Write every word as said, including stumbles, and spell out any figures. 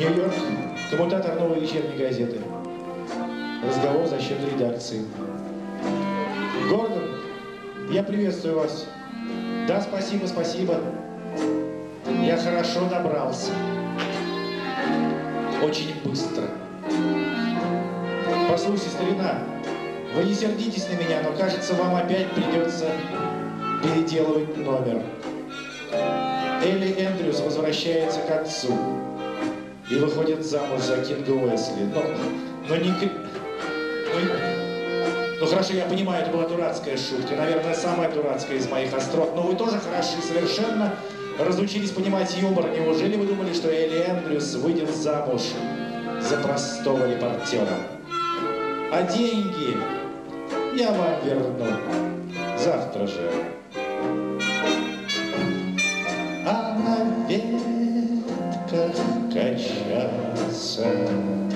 Нью-Йорк. Коммутатор новой вечерней газеты. Разговор за счет редакции. Гордон, я приветствую вас. Да, спасибо, спасибо. Я хорошо добрался. Очень быстро. Послушайте, старина, вы не сердитесь на меня, но кажется, вам опять придется переделывать номер. Элли Эндрюс возвращается к отцу и выходит замуж за Кинга Уэсли. Но, но не... Ну, ну хорошо, я понимаю, это была дурацкая шутка. Наверное, самая дурацкая из моих острот. Но вы тоже хороши, совершенно разучились понимать юмор. Неужели вы думали, что Элли Эндрюс выйдет замуж за простого репортера? А деньги я вам верну завтра же. А на ветках качаться